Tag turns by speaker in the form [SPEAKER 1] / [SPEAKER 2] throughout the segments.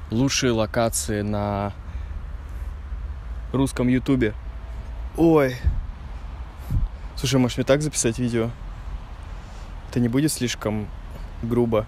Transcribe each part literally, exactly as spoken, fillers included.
[SPEAKER 1] лучшие локации на русском ютубе. Ой. Слушай, можешь мне так записать видео? Это не будет слишком грубо?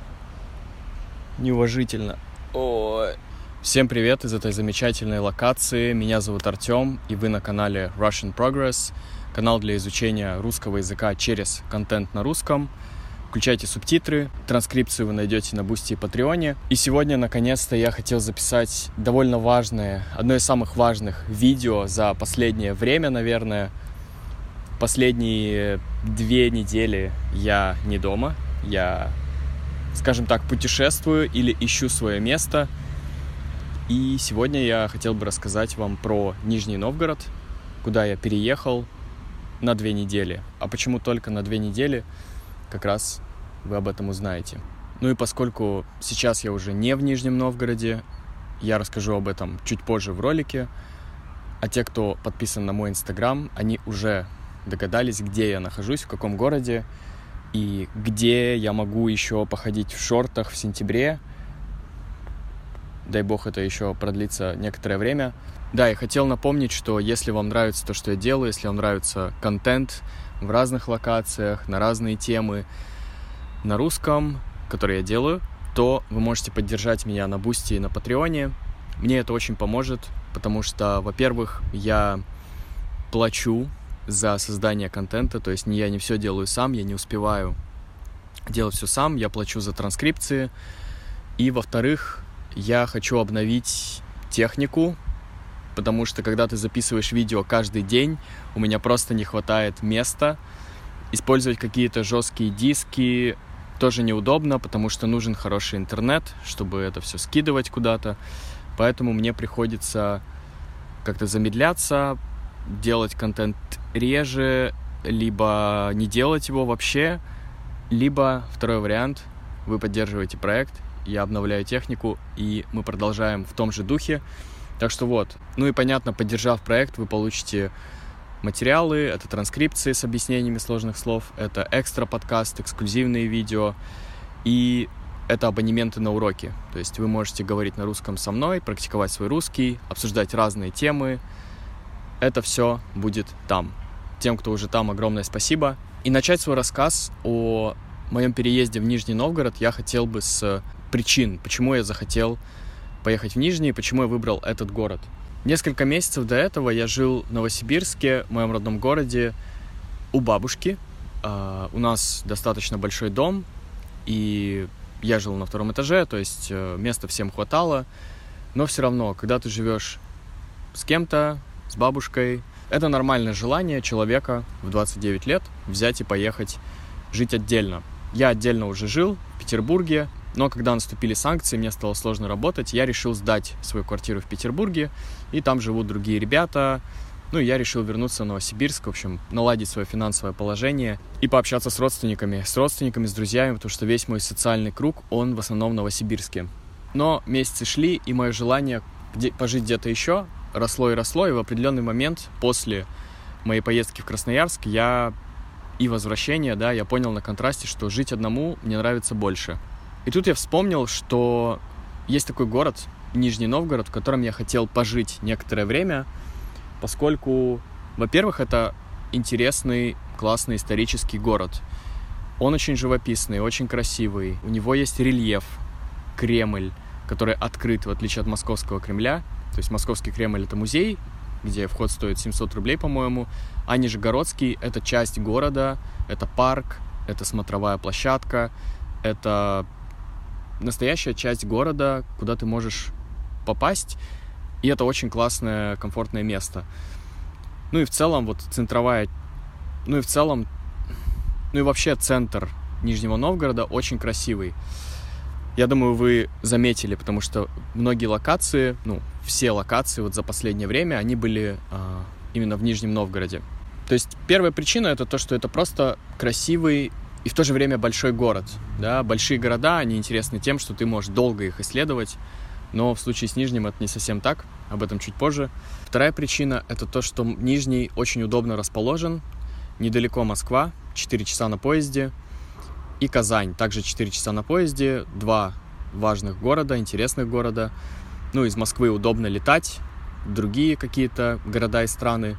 [SPEAKER 1] Неуважительно. Ой. Всем привет из этой замечательной локации. Меня зовут Артем, и вы на канале Russian Progress. Канал для изучения русского языка через контент на русском. Включайте субтитры, транскрипцию вы найдете на Boosty и Патреоне. И сегодня, наконец-то, я хотел записать довольно важное, одно из самых важных видео за последнее время, наверное. Последние две недели я не дома. Я, скажем так, путешествую или ищу свое место. И сегодня я хотел бы рассказать вам про Нижний Новгород, куда я переехал на две недели. А почему только на две недели? Как раз вы об этом узнаете. Ну и поскольку сейчас я уже не в Нижнем Новгороде, я расскажу об этом чуть позже в ролике. А те, кто подписан на мой инстаграм, они уже догадались, где я нахожусь, в каком городе и где я могу еще походить в шортах в сентябре. Дай бог, это еще продлится некоторое время. Да, и хотел напомнить, что если вам нравится то, что я делаю, если вам нравится контент в разных локациях, на разные темы, на русском, который я делаю, то вы можете поддержать меня на Boosty и на Патреоне. Мне это очень поможет, потому что, во-первых, я плачу за создание контента, то есть я не все делаю сам, я не успеваю делать все сам, я плачу за транскрипции. И, во-вторых, я хочу обновить технику, потому что, когда ты записываешь видео каждый день, у меня просто не хватает места. Использовать какие-то жесткие диски тоже неудобно, потому что нужен хороший интернет, чтобы это все скидывать куда-то. Поэтому мне приходится как-то замедляться, делать контент реже, либо не делать его вообще, либо, второй вариант, вы поддерживаете проект, я обновляю технику, и мы продолжаем в том же духе. Так что вот. Ну и понятно, поддержав проект, вы получите материалы, это транскрипции с объяснениями сложных слов, это экстра подкаст, эксклюзивные видео, и это абонементы на уроки. То есть вы можете говорить на русском со мной, практиковать свой русский, обсуждать разные темы. Это все будет там. Тем, кто уже там, огромное спасибо. И начать свой рассказ о моем переезде в Нижний Новгород я хотел бы с причин, почему я захотел поехать в Нижний, почему я выбрал этот город. Несколько месяцев до этого я жил в Новосибирске, в моем родном городе, у бабушки. Uh, у нас достаточно большой дом, и я жил на втором этаже, то есть uh, места всем хватало. Но все равно, когда ты живешь с кем-то, с бабушкой, это нормальное желание человека в двадцать девять лет взять и поехать жить отдельно. Я отдельно уже жил в Петербурге, но когда наступили санкции, мне стало сложно работать, я решил сдать свою квартиру в Петербурге, и там живут другие ребята. Ну, и я решил вернуться в Новосибирск, в общем, наладить свое финансовое положение и пообщаться с родственниками, с родственниками, с друзьями, потому что весь мой социальный круг, он в основном в Новосибирске. Но месяцы шли, и мое желание где- пожить где-то еще росло и росло, и в определенный момент после моей поездки в Красноярск я и возвращения, да, я понял на контрасте, что жить одному мне нравится больше. И тут я вспомнил, что есть такой город, Нижний Новгород, в котором я хотел пожить некоторое время, поскольку, во-первых, это интересный, классный исторический город. Он очень живописный, очень красивый. У него есть рельеф, Кремль, который открыт, в отличие от Московского Кремля. То есть Московский Кремль — это музей, где вход стоит семьсот рублей, по-моему, а Нижегородский — это часть города, это парк, это смотровая площадка, это настоящая часть города, куда ты можешь попасть, и это очень классное, комфортное место. Ну и в целом, вот центровая, ну и в целом, ну и вообще центр Нижнего Новгорода очень красивый. Я думаю, вы заметили, потому что многие локации, ну, все локации вот за последнее время, они были а, именно в Нижнем Новгороде. То есть первая причина — это то, что это просто красивый и в то же время большой город. Да? Большие города, они интересны тем, что ты можешь долго их исследовать, но в случае с Нижним это не совсем так, об этом чуть позже. Вторая причина — это то, что Нижний очень удобно расположен, недалеко Москва, четыре часа на поезде, и Казань, также четыре часа на поезде, два важных города, интересных города. Ну, из Москвы удобно летать в другие какие-то города и страны,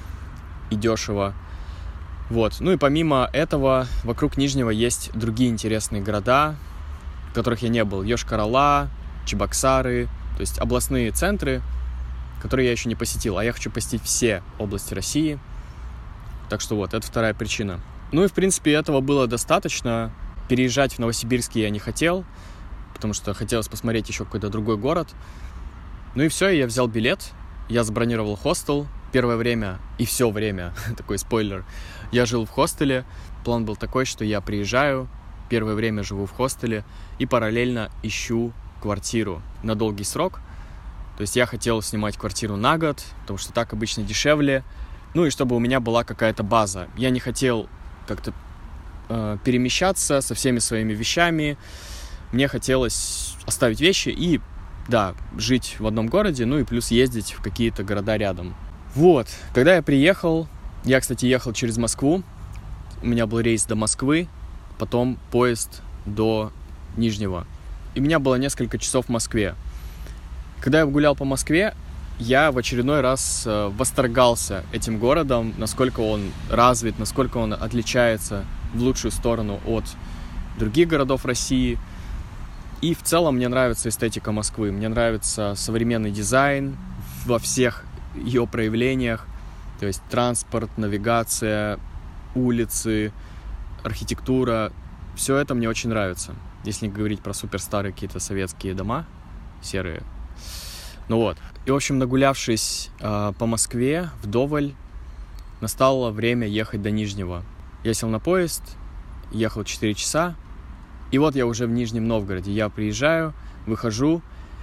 [SPEAKER 1] и дешево. Вот. Ну и помимо этого, вокруг Нижнего есть другие интересные города, в которых я не был. Йошкар-Ола, Чебоксары, то есть областные центры, которые я еще не посетил. А я хочу посетить все области России. Так что вот, это вторая причина. Ну и, в принципе, этого было достаточно. Переезжать в Новосибирск я не хотел, потому что хотелось посмотреть еще какой-то другой город. Ну и все, я взял билет, я забронировал хостел. Первое время и все время, такой спойлер, я жил в хостеле. План был такой, что я приезжаю, первое время живу в хостеле и параллельно ищу квартиру на долгий срок. То есть я хотел снимать квартиру на год, потому что так обычно дешевле. Ну и чтобы у меня была какая-то база. Я не хотел как-то э, перемещаться со всеми своими вещами. Мне хотелось оставить вещи и, да, жить в одном городе, ну и плюс ездить в какие-то города рядом. Вот, когда я приехал, я, кстати, ехал через Москву, у меня был рейс до Москвы, потом поезд до Нижнего. И у меня было несколько часов в Москве. Когда я гулял по Москве, я в очередной раз восторгался этим городом, насколько он развит, насколько он отличается в лучшую сторону от других городов России. И в целом мне нравится эстетика Москвы, мне нравится современный дизайн во всех ее проявлениях, то есть транспорт, навигация, улицы, архитектура, все это мне очень нравится. Если не говорить про суперстарые какие-то советские дома, серые. Ну вот. И, в общем, нагулявшись э, по Москве вдоволь, настало время ехать до Нижнего. Я сел на поезд, ехал четыре часа, и вот я уже в Нижнем Новгороде. Я приезжаю, выхожу,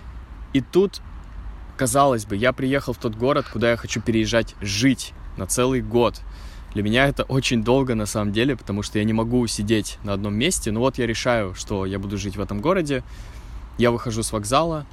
[SPEAKER 1] и тут, казалось бы, я приехал в тот город, куда я хочу переезжать жить на целый год. Для меня это очень долго на самом деле, потому что я не могу сидеть на одном месте. Но вот я решаю, что я буду жить в этом городе. Я выхожу с вокзала,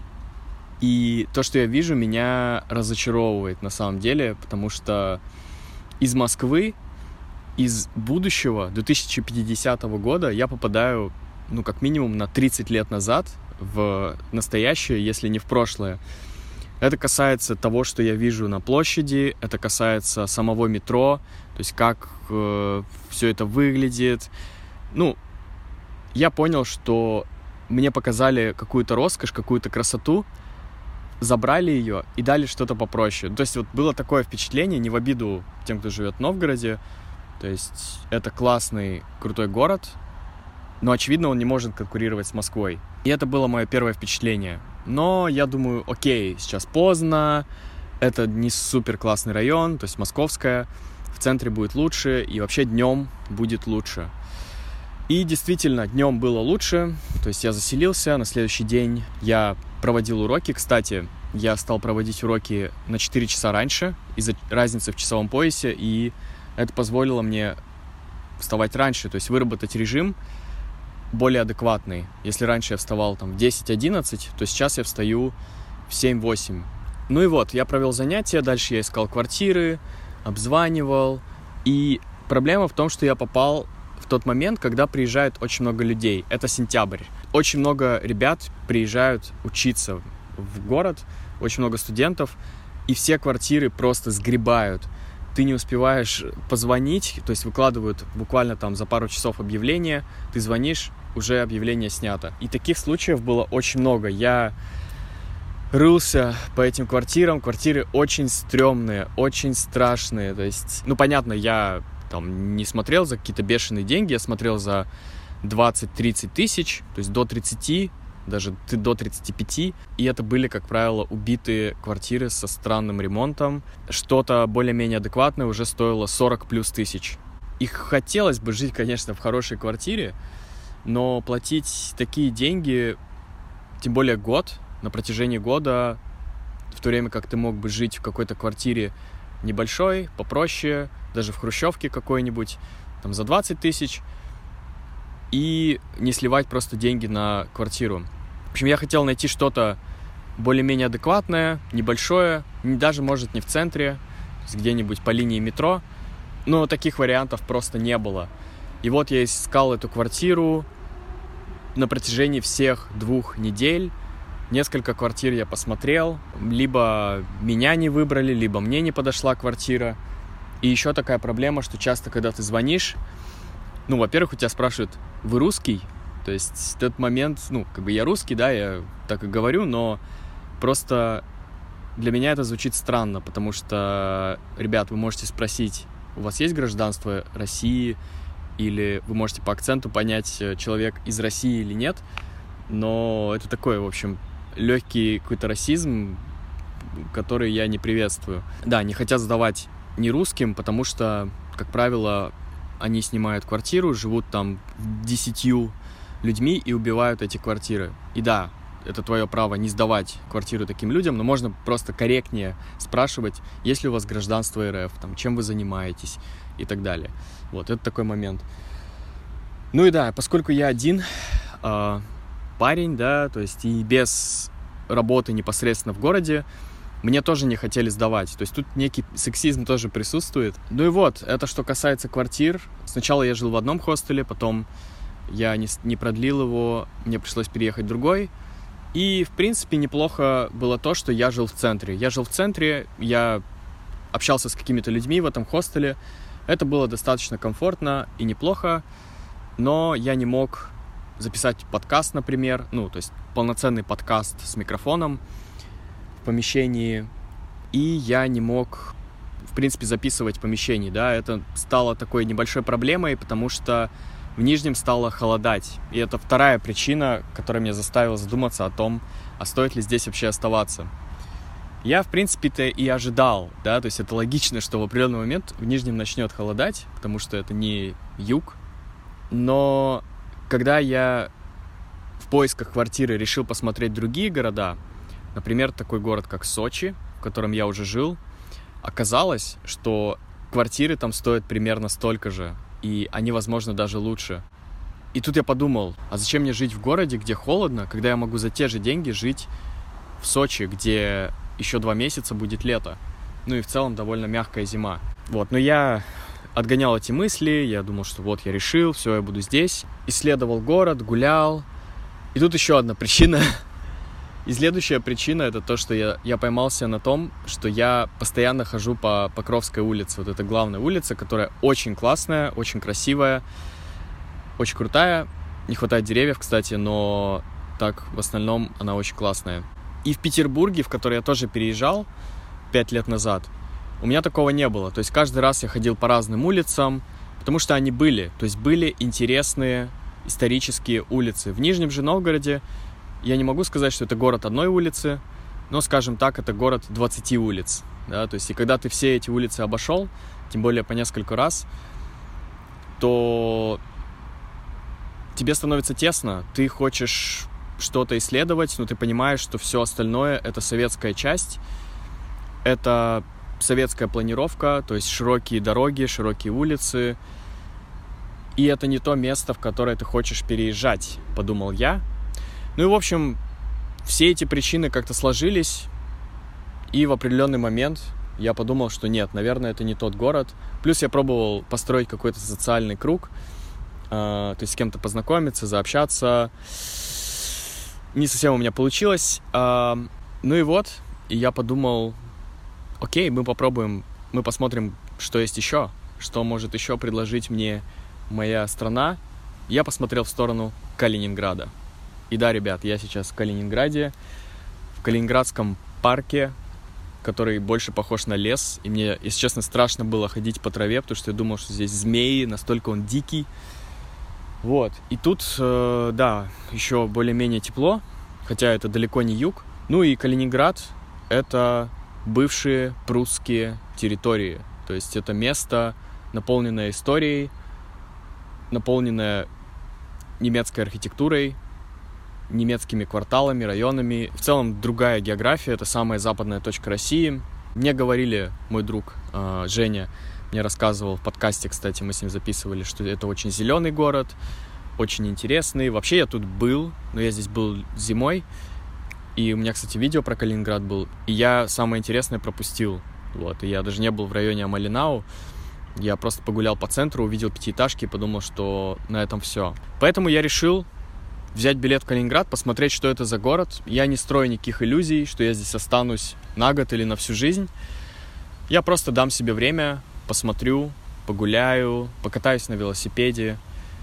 [SPEAKER 1] и то, что я вижу, меня разочаровывает на самом деле, потому что из Москвы, из будущего две тысячи пятидесятого года я попадаю, ну, как минимум на тридцать лет назад в настоящее, если не в прошлое. Это касается того, что я вижу на площади, это касается самого метро, то есть как э, все это выглядит. Ну, я понял, что мне показали какую-то роскошь, какую-то красоту, забрали ее и дали что-то попроще. То есть вот было такое впечатление, не в обиду тем, кто живет в Новгороде, то есть это классный, крутой город, но, очевидно, он не может конкурировать с Москвой. И это было мое первое впечатление. Но я думаю, окей, сейчас поздно, это не супер классный район, то есть Московская, в центре будет лучше, и вообще днем будет лучше. И действительно, днем было лучше, то есть я заселился, на следующий день я проводил уроки. Кстати, я стал проводить уроки на четыре часа раньше из-за разницы в часовом поясе, и это позволило мне вставать раньше, то есть выработать режим более адекватный. Если раньше я вставал там в десять-одиннадцать, то сейчас я встаю в семь-восемь. Ну и вот, я провел занятия, дальше я искал квартиры, обзванивал. И проблема в том, что я попал в тот момент, когда приезжает очень много людей. Это сентябрь. Очень много ребят приезжают учиться в город, очень много студентов, и все квартиры просто сгребают. Ты не успеваешь позвонить, то есть выкладывают буквально там за пару часов объявление, ты звонишь, уже объявление снято. И таких случаев было очень много. Я рылся по этим квартирам, квартиры очень стрёмные, очень страшные, то есть, ну, понятно, я там не смотрел за какие-то бешеные деньги, я смотрел за двадцать-тридцать тысяч, то есть до тридцати, даже до тридцати пяти, и это были, как правило, убитые квартиры со странным ремонтом. Что-то более-менее адекватное уже стоило сорок плюс тысяч. И хотелось бы жить, конечно, в хорошей квартире, но платить такие деньги, тем более год, на протяжении года, в то время как ты мог бы жить в какой-то квартире небольшой, попроще, даже в хрущевке какой-нибудь, там за двадцать тысяч, и не сливать просто деньги на квартиру. В общем, я хотел найти что-то более-менее адекватное, небольшое, даже, может, не в центре, где-нибудь по линии метро, но таких вариантов просто не было. И вот я искал эту квартиру, на протяжении всех двух недель несколько квартир я посмотрел. Либо меня не выбрали, либо мне не подошла квартира. И еще такая проблема, что часто, когда ты звонишь, ну, во-первых, у тебя спрашивают: вы русский? То есть в этот момент, ну, как бы я русский, да, я так и говорю, но просто для меня это звучит странно, потому что, ребят, вы можете спросить: у вас есть гражданство России? Или вы можете по акценту понять, человек из России или нет. Но это такой, в общем, легкий какой-то расизм, который я не приветствую. Да, не хотят сдавать не русским, потому что, как правило, они снимают квартиру, живут там десятью людьми и убивают эти квартиры. И да, это твое право не сдавать квартиру таким людям, но можно просто корректнее спрашивать, есть ли у вас гражданство эр эф, там, чем вы занимаетесь и так далее. Вот, это такой момент. Ну и да, поскольку я один э, парень, да, то есть и без работы непосредственно в городе, мне тоже не хотели сдавать. То есть тут некий сексизм тоже присутствует. Ну и вот, это что касается квартир. Сначала я жил в одном хостеле, потом я не, не продлил его, мне пришлось переехать в другой. И, в принципе, неплохо было то, что я жил в центре. Я жил в центре, я общался с какими-то людьми в этом хостеле. Это было достаточно комфортно и неплохо, но я не мог записать подкаст, например, ну, то есть полноценный подкаст с микрофоном в помещении, и я не мог, в принципе, записывать в помещении, да, это стало такой небольшой проблемой, потому что в Нижнем стало холодать, и это вторая причина, которая меня заставила задуматься о том, а стоит ли здесь вообще оставаться. Я, в принципе-то, и ожидал, да, то есть это логично, что в определенный момент в Нижнем начнет холодать, потому что это не юг. Но когда я в поисках квартиры решил посмотреть другие города, например, такой город, как Сочи, в котором я уже жил, оказалось, что квартиры там стоят примерно столько же, и они, возможно, даже лучше. И тут я подумал, а зачем мне жить в городе, где холодно, когда я могу за те же деньги жить в Сочи, где еще два месяца будет лето. Ну и в целом довольно мягкая зима. Вот, но я отгонял эти мысли, я думал, что вот я решил, все, я буду здесь. Исследовал город, гулял. И тут еще одна причина. И следующая причина — это то, что я, я поймался на том, что я постоянно хожу по Покровской улице. Вот это главная улица, которая очень классная, очень красивая, очень крутая. Не хватает деревьев, кстати, но так в основном она очень классная. И в Петербурге, в который я тоже переезжал пять лет назад, у меня такого не было. То есть каждый раз я ходил по разным улицам, потому что они были. То есть были интересные исторические улицы. В Нижнем же Новгороде я не могу сказать, что это город одной улицы, но, скажем так, это город двадцати улиц. Да? То есть и когда ты все эти улицы обошел, тем более по несколько раз, то тебе становится тесно. Ты хочешь что-то исследовать, но ты понимаешь, что все остальное — это советская часть, это советская планировка, то есть широкие дороги, широкие улицы, и это не то место, в которое ты хочешь переезжать, подумал я. Ну и, в общем, все эти причины как-то сложились, и в определенный момент я подумал, что нет, наверное, это не тот город. Плюс я пробовал построить какой-то социальный круг, э, то есть с кем-то познакомиться, заобщаться. Не совсем у меня получилось. А, ну и вот, и я подумал, окей, мы попробуем, мы посмотрим, что есть еще, что может еще предложить мне моя страна. Я посмотрел в сторону Калининграда. И да, ребят, я сейчас в Калининграде, в Калининградском парке, который больше похож на лес. И мне, если честно, страшно было ходить по траве, потому что я думал, что здесь змеи, настолько он дикий. Вот, и тут, э, да, еще более-менее тепло, хотя это далеко не юг. Ну и Калининград — это бывшие прусские территории, то есть это место, наполненное историей, наполненное немецкой архитектурой, немецкими кварталами, районами. В целом другая география, это самая западная точка России. Мне говорили, мой друг э, Женя, мне рассказывал в подкасте, кстати, мы с ним записывали, что это очень зеленый город, очень интересный. Вообще я тут был, но я здесь был зимой, и у меня, кстати, видео про Калининград был, и я самое интересное пропустил. Вот, и я даже не был в районе Амалинау, я просто погулял по центру, увидел пятиэтажки и подумал, что на этом все. Поэтому я решил взять билет в Калининград, посмотреть, что это за город. Я не строю никаких иллюзий, что я здесь останусь на год или на всю жизнь. Я просто дам себе время, посмотрю, погуляю, покатаюсь на велосипеде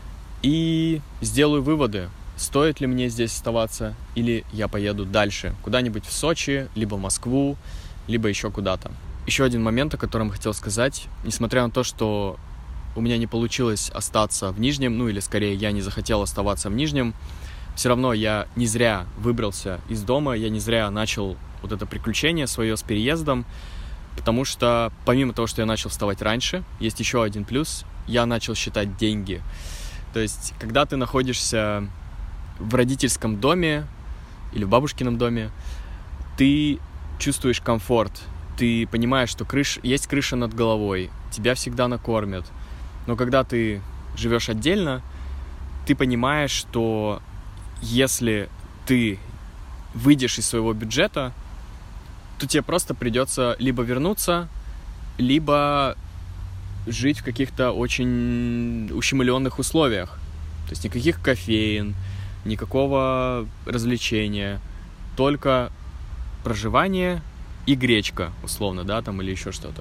[SPEAKER 1] и сделаю выводы, стоит ли мне здесь оставаться или я поеду дальше, куда-нибудь в Сочи, либо в Москву, либо еще куда-то. Еще один момент, о котором хотел сказать. Несмотря на то, что у меня не получилось остаться в Нижнем, ну или скорее я не захотел оставаться в Нижнем, все равно я не зря выбрался из дома, я не зря начал вот это приключение свое с переездом, потому что помимо того, что я начал вставать раньше, есть еще один плюс, я начал считать деньги. То есть, когда ты находишься в родительском доме или в бабушкином доме, ты чувствуешь комфорт, ты понимаешь, что крыш... есть крыша над головой, тебя всегда накормят. Но когда ты живешь отдельно, ты понимаешь, что если ты выйдешь из своего бюджета, то тебе просто придется либо вернуться, либо жить в каких-то очень ущемленных условиях. То есть никаких кофеин, никакого развлечения, только проживание и гречка, условно, да, там или еще что-то.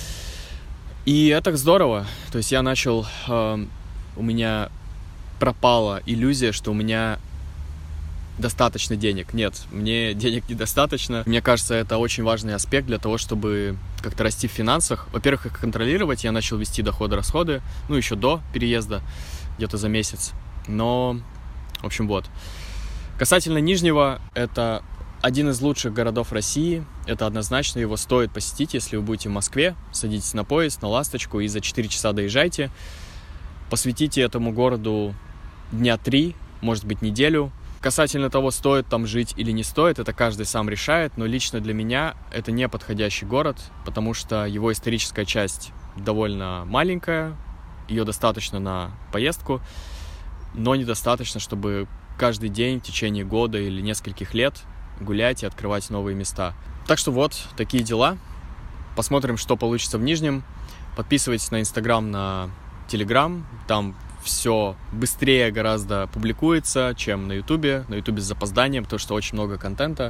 [SPEAKER 1] И это здорово. То есть я начал... Э, у меня пропала иллюзия, что у меня достаточно денег. Нет, мне денег недостаточно. Мне кажется, это очень важный аспект для того, чтобы как-то расти в финансах. Во-первых, их контролировать. Я начал вести доходы-расходы, ну, еще до переезда, где-то за месяц. Но, в общем, вот. Касательно Нижнего, это один из лучших городов России. Это однозначно, его стоит посетить, если вы будете в Москве. Садитесь на поезд, на «Ласточку» и за четыре часа доезжайте. Посвятите этому городу дня три, может быть, неделю. Касательно того, стоит там жить или не стоит, это каждый сам решает, но лично для меня это не подходящий город, потому что его историческая часть довольно маленькая, ее достаточно на поездку, но недостаточно, чтобы каждый день в течение года или нескольких лет гулять и открывать новые места. Так что вот, такие дела. Посмотрим, что получится в Нижнем. Подписывайтесь на Инстаграм, на Телеграм, там все быстрее гораздо публикуется, чем на Ютубе. На Ютубе с запозданием, потому что очень много контента.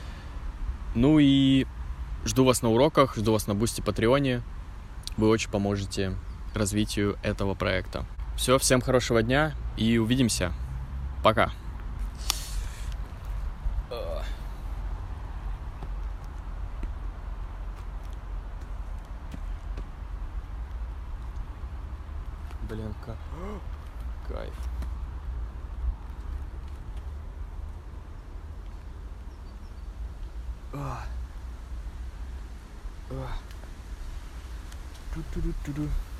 [SPEAKER 1] Ну и жду вас на уроках, жду вас на Бусти Патреоне. Вы очень поможете развитию этого проекта. Все, всем хорошего дня и увидимся. Пока. Блин, как... Кайф. Ту-ту-ду-ту-ду.